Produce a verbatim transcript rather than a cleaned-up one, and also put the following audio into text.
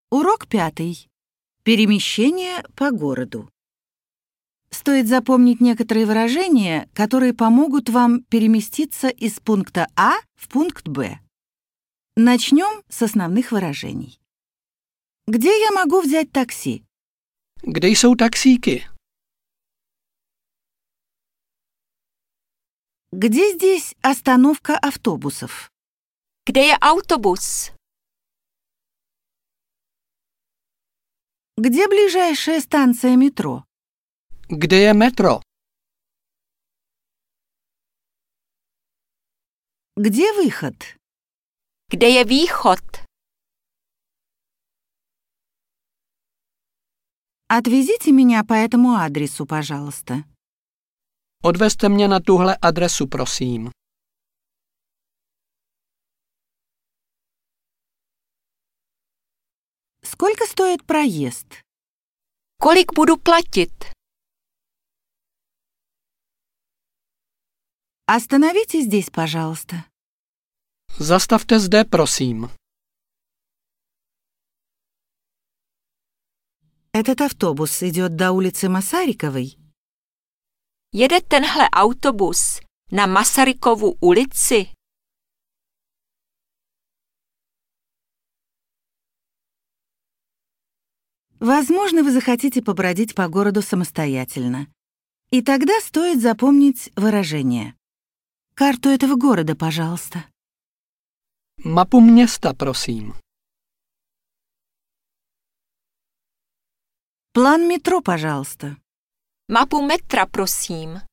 Урок пятый. Перемещение по городу. Стоит запомнить некоторые выражения, которые помогут вам переместиться из пункта А в пункт Б. Начнем с основных выражений. Где я могу взять такси? Kde jsou taxíky? Где здесь остановка автобусов? Kde je autobus? Где ближайшая станция метро? Kde je metro? Где выход? Kde je východ? Отвезите меня по этому адресу, пожалуйста. Odvezte mě na tuhle adresu, prosím. Сколько стоит проезд? Kolik budu platit? Остановите здесь, пожалуйста. Zastavte zde, prosím. Этот автобус идет до улицы Масариковой. Jede tenhle autobus na Masarykovu ulici? Возможно, вы захотите побродить по городу самостоятельно. И тогда стоит запомнить выражение. Карту этого города, пожалуйста. Mapu města, prosím. План метро, пожалуйста. Mapu metra, prosím.